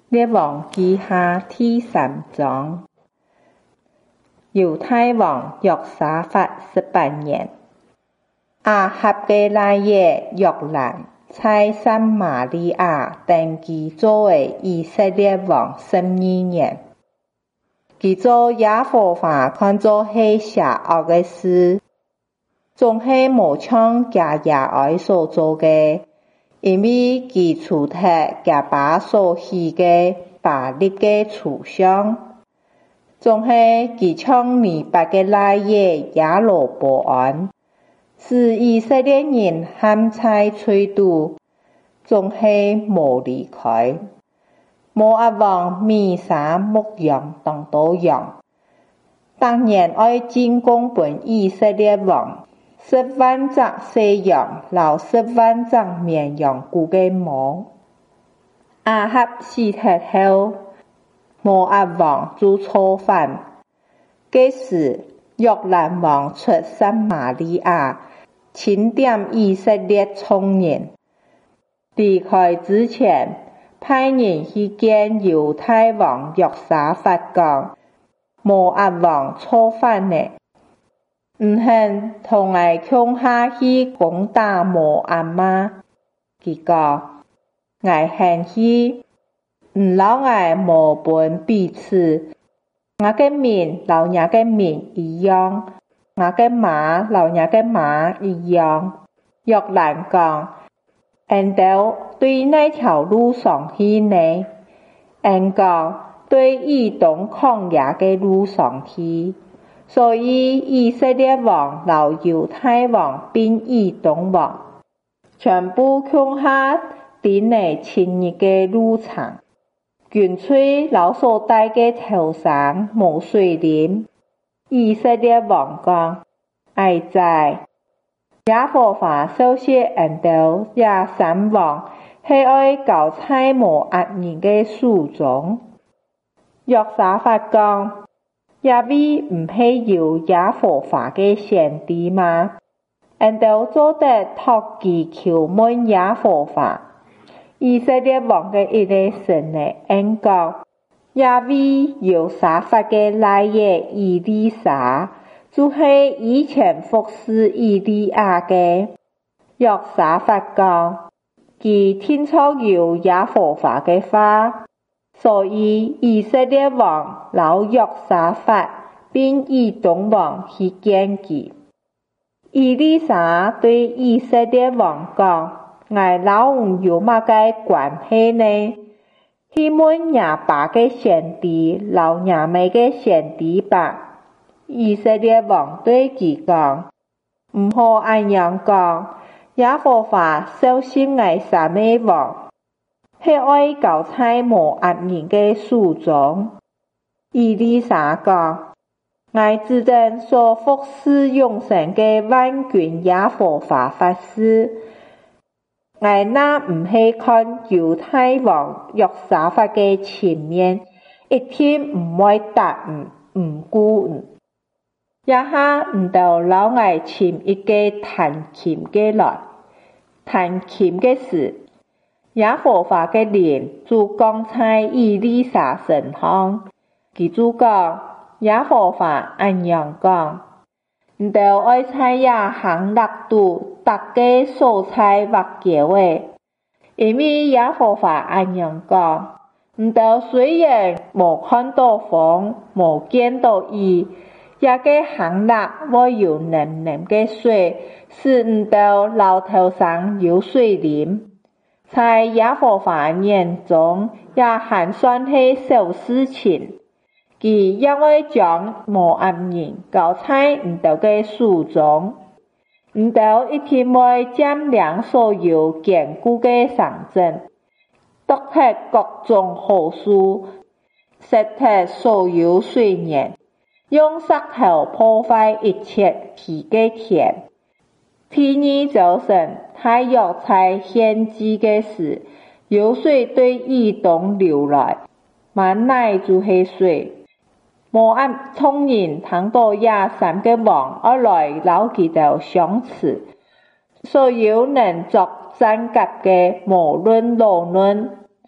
列王記下第3章。猶太王約沙法18年，亞哈的奶爺約蘭在撒瑪利亞登基作為以色列王12年。他做耶和華看作是邪惡的事，總是無像他耶愛所做的，因為他除脫他爸所起的巴力的柱像，總是他像尼八的奶爺耶羅波安，使以色列人陷在罪妒，總是無離開。摩押王米沙牧羊當多羊，當年愛進貢本以色列王10萬隻細羊，和10萬隻綿羊骨的毛。亞哈死脫後，摩押王就造反。這時，約蘭王出撒瑪利亞，清點以色列眾人。離開之前，派人去見猶太王約沙法講：摩押王造反了，唔肯同我共下去攻打摩押嗎？他講：我肯去，唔留我無分彼此。我的民和你的民一樣，我的馬和你的馬一樣。約蘭講：俺都對哪條路上去呢？俺講：對以東曠野的路上去。所以以色列王和猶太王並以東王，全部共下定了7日的路程。軍隊老所帶的頭上無水啉。以色列王講：哀哉！耶和華召集俺都這3王，是愛交在摩押人的手中。約沙法講：耶位唔是有耶和華的先知嗎？俺都做得託記求問耶和華。以色列王的一個孫呢，俺講：耶位有沙法的奶爺以利沙，就是以前服侍以利亞的。約沙法講：他聽錯有耶和華的話，所以以色列王老約沙法並以東王去見他。以利沙對以色列王講：我老吳有乜嘅關係呢？去問亞爸嘅先知，老亞妹嘅先知吧。以色列王對佢講：唔好咁樣講，耶和華召集我3個王，是愛交在摩押人嘅手中。以利沙講：我只等所服侍永生嘅萬軍耶和華發誓，我那唔是看猶太王約沙法嘅情面，一定唔會答唔顧。也下唔到老我尋一個彈琴嘅來，彈琴嘅時，耶和華嘅靈就降在以利沙身上。佢就講：耶和華咁樣講，唔到愛在也行勒度逐個所在挖橋的，因為耶和華咁樣講，唔到雖然無看到風，無見到雨，也個行勒會有黏黏的水，使唔到路頭上有水啉。在耶和華眼中，也還算是小事情。他也會將摩押人交在唔到嘅手中，唔到一定會佔領所有堅固嘅城鎮，奪取各種好處，殺掉所有罪人，用石頭破壞一切其嘅田。第2早晨，太陽在獻祭嘅時，有水對以東流來，滿奶就是水。摩押眾人聽到這3個王而來撈佢哋相似，所有能作戰甲的無論路論，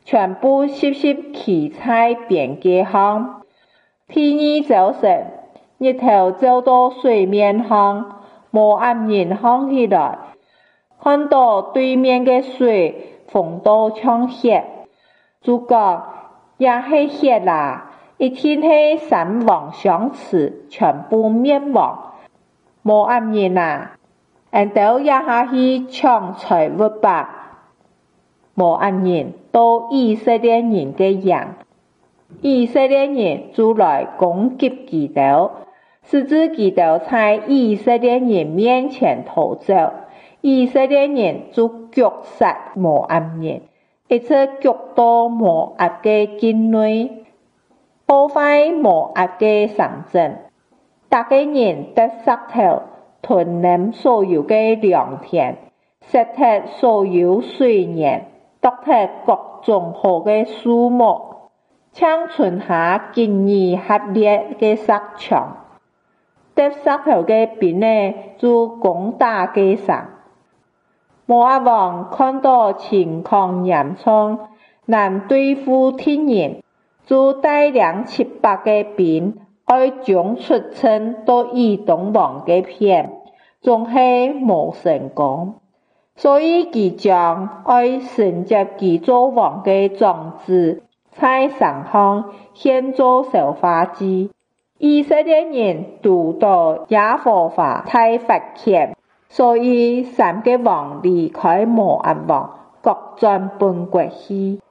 全部拾其在边界上。第二早晨，日头照到水面上，无暗人看起来，看到对面的水风到像血，就讲也是血啦，一天是三亡相持，全部灭亡，无暗人啊，俺都也下去抢财物吧。无暗人到以色列人的营，以色列人就来攻击基督，使之基督在以色列人面前逃走，以色列人就虐杀摩押人，一直虐到摩押的境内，破坏摩押的城镇，大家人得石頭吞噬所有的良田，殺掉所有水源，奪掉各種好的樹木，搶存下堅毅合烈的石牆，得石頭的兵呢就攻打基城。摩押王看到情況嚴重，難對付敵人，就帶領700個兵，愛將出征到以東王的片，總是無成功。所以他將愛承接他做王的長子，在城上獻做燒化祭。以色列人讀到耶和華太罰愆，所以3個王離開摩押王，各轉本國去。